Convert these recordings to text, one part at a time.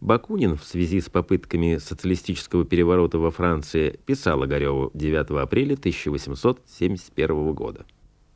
Бакунин в связи с попытками социалистического переворота во Франции писал Огареву 9 апреля 1871 года.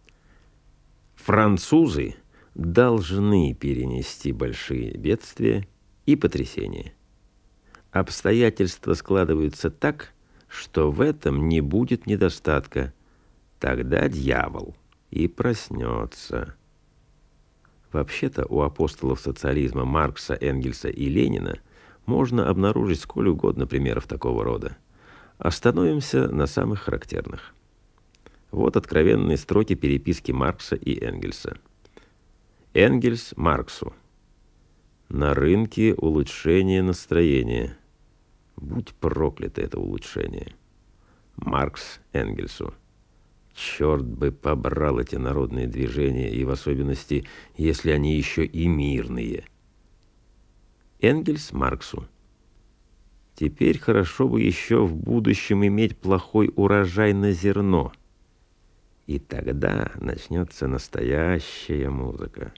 «Французы должны перенести большие бедствия и потрясения. Обстоятельства складываются так, что в этом не будет недостатка. Тогда дьявол и проснется». Вообще-то у апостолов социализма Маркса, Энгельса и Ленина можно обнаружить сколь угодно примеров такого рода. Остановимся на самых характерных. Вот откровенные строки переписки Маркса и Энгельса. Энгельс Марксу. «На рынке улучшение настроения. Будь проклято это улучшение». Маркс Энгельсу. «Черт бы побрал эти народные движения, и в особенности, если они еще и мирные». Энгельс Марксу. «Теперь хорошо бы еще в будущем иметь плохой урожай на зерно. И тогда начнется настоящая музыка».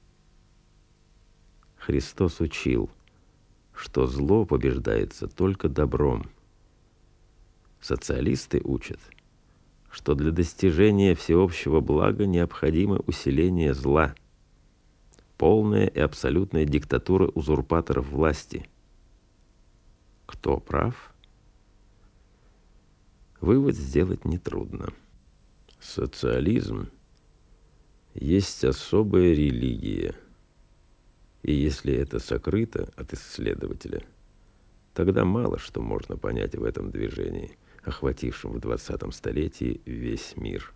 Христос учил, что зло побеждается только добром. Социалисты учат, что для достижения всеобщего блага необходимо усиление зла, полная и абсолютная диктатура узурпаторов власти. Кто прав? Вывод сделать нетрудно. Социализм есть особая религия, и если это сокрыто от исследователя, тогда мало что можно понять в этом движении, охватившем в 20-м столетии весь мир.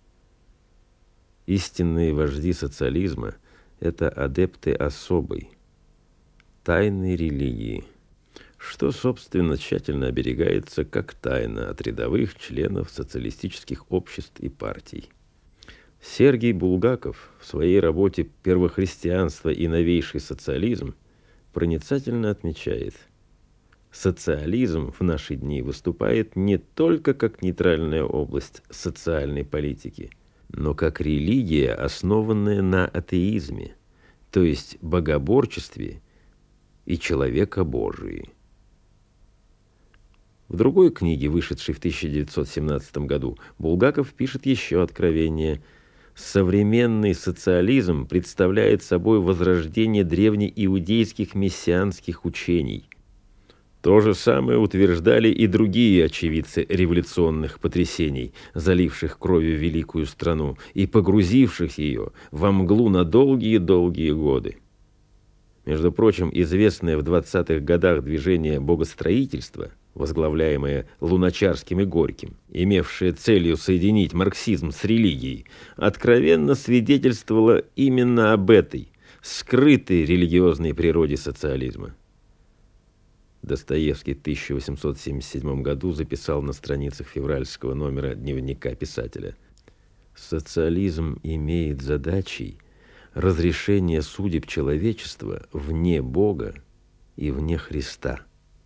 Истинные вожди социализма – это адепты особой, тайной религии, что, собственно, тщательно оберегается как тайна от рядовых членов социалистических обществ и партий. Сергей Булгаков в своей работе «Первохристианство и новейший социализм» проницательно отмечает: социализм в наши дни выступает не только как нейтральная область социальной политики, но как религия, основанная на атеизме, то есть богоборчестве и человекобожии. В другой книге, вышедшей в 1917 году, Булгаков пишет еще откровение: «Современный социализм представляет собой возрождение древнеиудейских мессианских учений». То же самое утверждали и другие очевидцы революционных потрясений, заливших кровью великую страну и погрузивших ее во мглу на долгие-долгие годы. Между прочим, известное в 20-х годах движение богостроительства, возглавляемое Луначарским и Горьким, имевшее целью соединить марксизм с религией, откровенно свидетельствовало именно об этой скрытой религиозной природе социализма. Достоевский в 1877 году записал на страницах февральского номера дневника писателя: «Социализм имеет задачей разрешение судеб человечества вне Бога и вне Христа».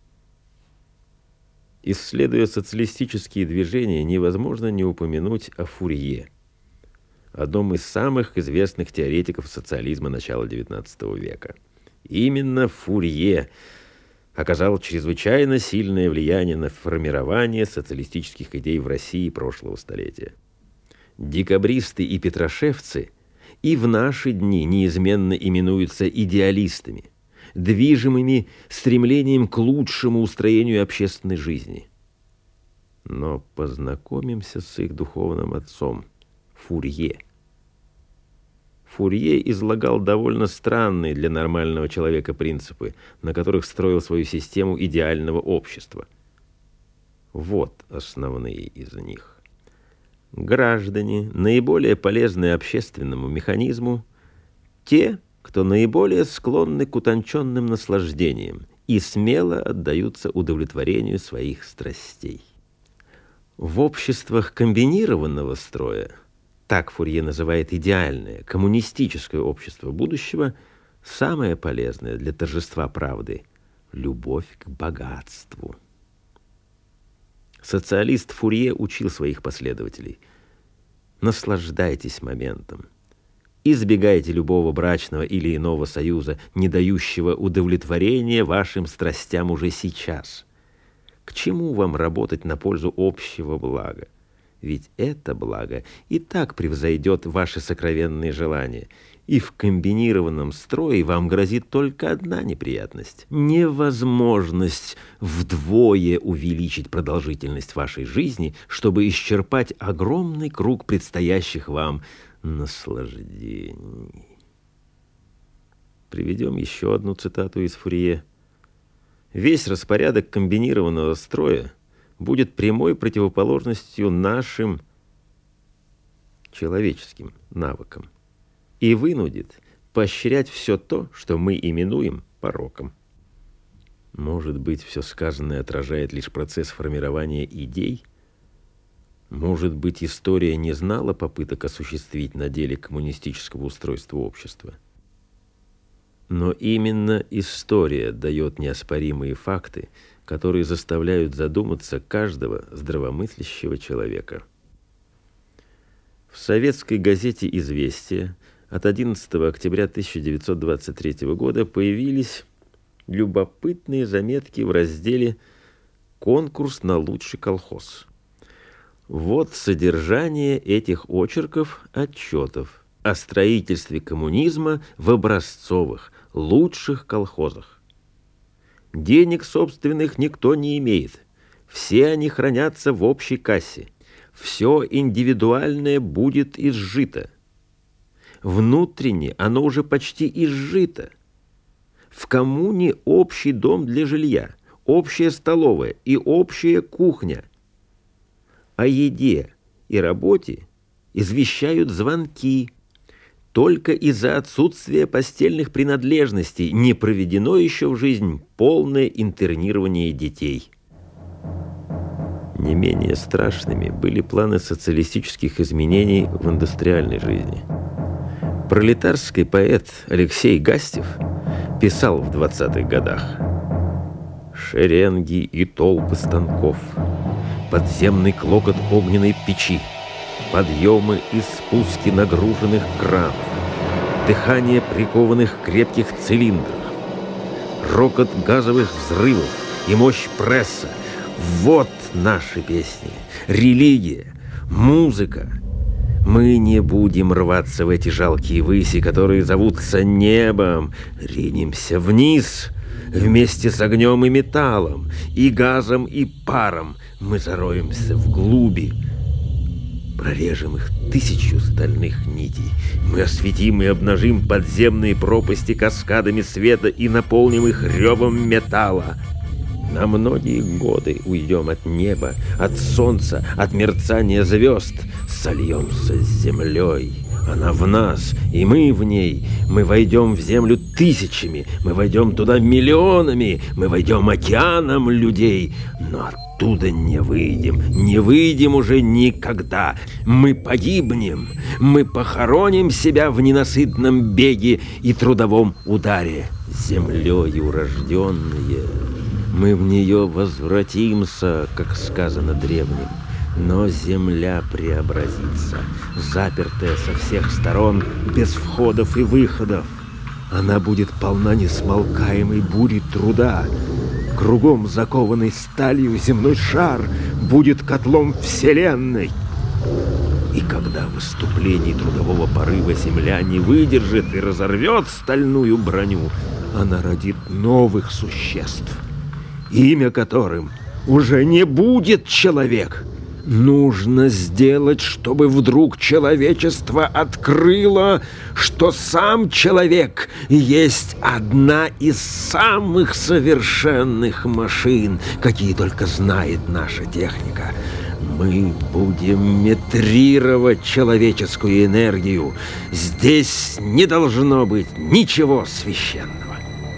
Исследуя социалистические движения, невозможно не упомянуть о Фурье, одном из самых известных теоретиков социализма начала XIX века. Именно Фурье оказал чрезвычайно сильное влияние на формирование социалистических идей в России прошлого столетия. Декабристы и петрошевцы и в наши дни неизменно именуются идеалистами, движимыми стремлением к лучшему устроению общественной жизни. Но познакомимся с их духовным отцом Фурье. Фурье излагал довольно странные для нормального человека принципы, на которых строил свою систему идеального общества. Вот основные из них. Граждане, наиболее полезные общественному механизму, те, кто наиболее склонны к утонченным наслаждениям и смело отдаются удовлетворению своих страстей. В обществах комбинированного строя, так Фурье называет идеальное коммунистическое общество будущего, самое полезное для торжества правды – любовь к богатству. Социалист Фурье учил своих последователей: наслаждайтесь моментом Избегайте любого брачного или иного союза, не дающего удовлетворения вашим страстям уже сейчас. К чему вам работать на пользу общего блага? Ведь это благо и так превзойдет ваши сокровенные желания. И в комбинированном строе вам грозит только одна неприятность – невозможность вдвое увеличить продолжительность вашей жизни, чтобы исчерпать огромный круг предстоящих вам наслаждений. Приведем еще одну цитату из Фурье. «Весь распорядок комбинированного строя будет прямой противоположностью нашим человеческим навыкам и вынудит поощрять все то, что мы именуем пороком». Может быть, все сказанное отражает лишь процесс формирования идей? Может быть, история не знала попыток осуществить на деле коммунистического устройства общества? Но именно история дает неоспоримые факты, которые заставляют задуматься каждого здравомыслящего человека. В советской газете «Известия» от 11 октября 1923 года появились любопытные заметки в разделе «Конкурс на лучший колхоз». Вот содержание этих очерков отчетов о строительстве коммунизма в образцовых, лучших колхозах. Денег собственных никто не имеет. Все они хранятся в общей кассе. Все индивидуальное будет изжито. Внутренне оно уже почти изжито. В коммуне общий дом для жилья, общая столовая и общая кухня. О еде и работе извещают звонки. Только из-за отсутствия постельных принадлежностей не проведено еще в жизнь полное интернирование детей. Не менее страшными были планы социалистических изменений в индустриальной жизни. Пролетарский поэт Алексей Гастев писал в 20-х годах: «Шеренги и толпы станков, подземный клокот огненной печи, подъемы и спуски нагруженных кранов, дыхание прикованных крепких цилиндров, рокот газовых взрывов и мощь пресса — вот наши песни, религия, музыка. Мы не будем рваться в эти жалкие выси, которые зовутся небом, ринемся вниз вместе с огнем и металлом, и газом, и паром. Мы зароемся в глуби, прорежем их 1000 стальных нитей. Мы осветим и обнажим подземные пропасти каскадами света и наполним их ревом металла. На многие годы уйдем от неба, от солнца, от мерцания звезд, сольемся с землей. Она в нас, и мы в ней. Мы войдем в землю тысячами, мы войдем туда миллионами, мы войдем океаном людей, но оттуда не выйдем уже никогда. Мы погибнем, мы похороним себя в ненасытном беге и трудовом ударе. Землею рожденные, мы в нее возвратимся, как сказано древним. Но земля преобразится, запертая со всех сторон, без входов и выходов. Она будет полна несмолкаемой бури труда. Кругом закованный сталью земной шар будет котлом вселенной. И когда в выступлении трудового порыва земля не выдержит и разорвет стальную броню, она родит новых существ, имя которым уже не будет человек. Нужно сделать, чтобы вдруг человечество открыло, что сам человек есть одна из самых совершенных машин, какие только знает наша техника. Мы будем метрировать человеческую энергию. Здесь не должно быть ничего священного.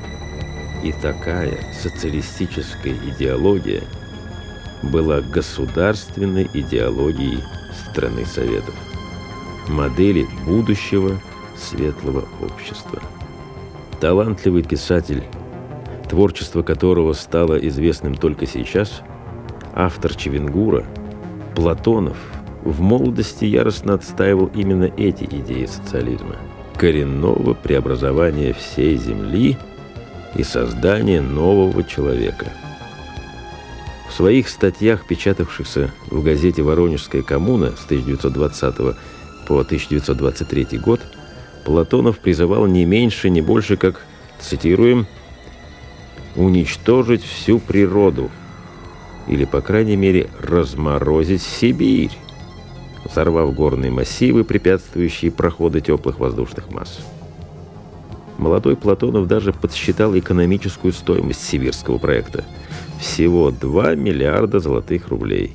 И такая социалистическая идеология была государственной идеологией страны Советов, модели будущего светлого общества. Талантливый писатель, творчество которого стало известным только сейчас, автор Чевенгура, Платонов, в молодости яростно отстаивал именно эти идеи социализма. коренного преобразования всей Земли и создания нового человека. В своих статьях, печатавшихся в газете «Воронежская коммуна» с 1920 по 1923 год, Платонов призывал не меньше, не больше, как, цитируем, «уничтожить всю природу» или, по крайней мере, разморозить Сибирь, взорвав горные массивы, препятствующие проходу теплых воздушных масс. Молодой Платонов даже подсчитал экономическую стоимость сибирского проекта. Всего 2 миллиарда золотых рублей.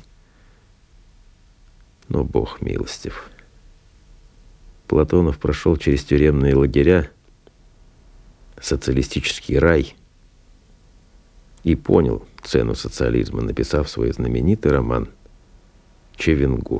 Но Бог милостив. Платонов прошел через тюремные лагеря, социалистический рай, и понял цену социализма, написав свой знаменитый роман «Чевенгур».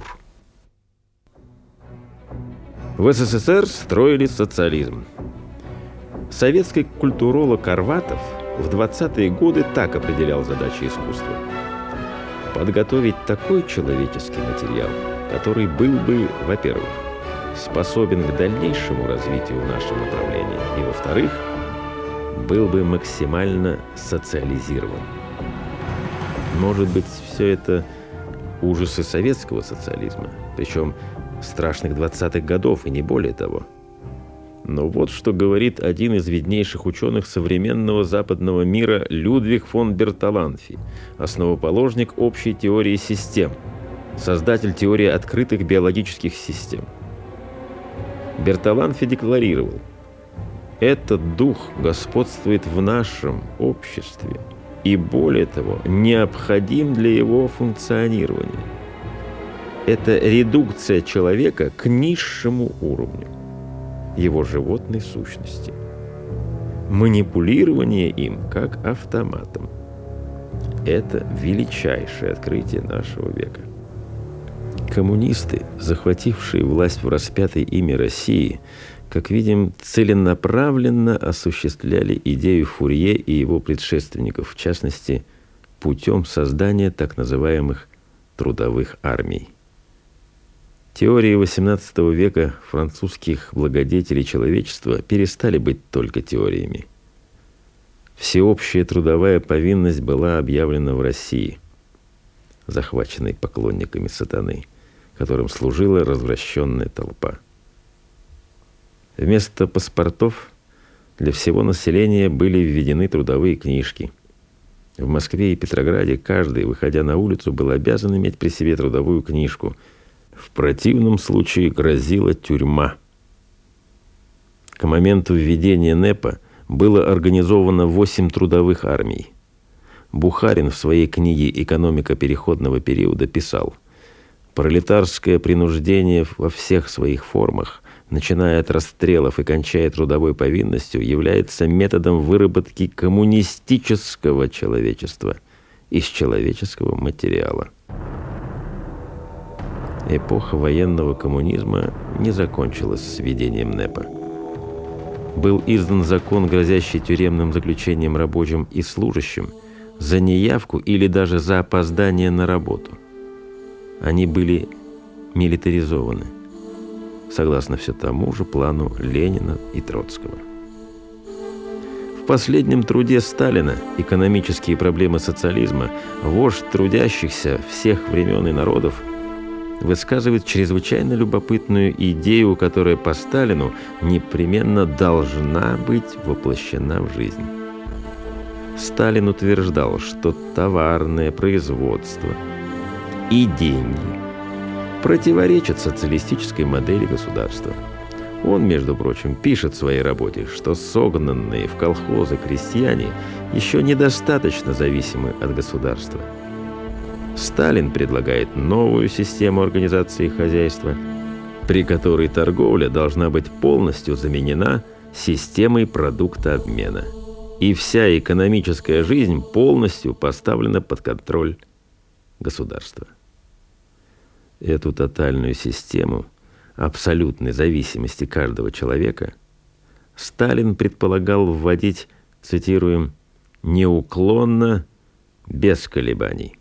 В СССР строили социализм. Советский культуролог Арватов в 20-е годы так определял задачи искусства: подготовить такой человеческий материал, который был бы, во-первых, способен к дальнейшему развитию в нашем направлении, и, во-вторых, был бы максимально социализирован. Может быть, все это ужасы советского социализма, причем страшных 20-х годов и не более того. Но вот что говорит один из виднейших ученых современного западного мира Людвиг фон Берталанфи, основоположник общей теории систем, создатель теории открытых биологических систем. Берталанфи декларировал: «Этот дух господствует в нашем обществе и, более того, необходим для его функционирования. Это редукция человека к низшему уровню его животной сущности, манипулирование им как автоматом. Это величайшее открытие нашего века». Коммунисты, захватившие власть в распятой ими России, как видим, целенаправленно осуществляли идею Фурье и его предшественников, в частности, путем создания так называемых трудовых армий. Теории XVIII века французских благодетелей человечества перестали быть только теориями. Всеобщая трудовая повинность была объявлена в России, захваченной поклонниками сатаны, которым служила развращенная толпа. Вместо паспортов для всего населения были введены трудовые книжки. В Москве и Петрограде каждый, выходя на улицу, был обязан иметь при себе трудовую книжку. В противном случае грозила тюрьма. К моменту введения НЭПа было организовано 8 трудовых армий. Бухарин в своей книге «Экономика переходного периода» писал: «Пролетарское принуждение во всех своих формах, начиная от расстрелов и кончая трудовой повинностью, является методом выработки коммунистического человечества из человеческого материала». Эпоха военного коммунизма не закончилась с введением НЭПа. Был издан закон, грозящий тюремным заключением рабочим и служащим за неявку или даже за опоздание на работу. Они были милитаризованы, согласно все тому же плану Ленина и Троцкого. В последнем труде Сталина «Экономические проблемы социализма» вождь трудящихся всех времен и народов высказывает чрезвычайно любопытную идею, которая по Сталину непременно должна быть воплощена в жизнь. Сталин утверждал, что товарное производство и деньги противоречат социалистической модели государства. Он, между прочим, пишет в своей работе, что согнанные в колхозы крестьяне еще недостаточно зависимы от государства. Сталин предлагает новую систему организации хозяйства, при которой торговля должна быть полностью заменена системой продуктообмена, и вся экономическая жизнь полностью поставлена под контроль государства. Эту тотальную систему абсолютной зависимости каждого человека Сталин предполагал вводить, цитируем, «неуклонно, без колебаний».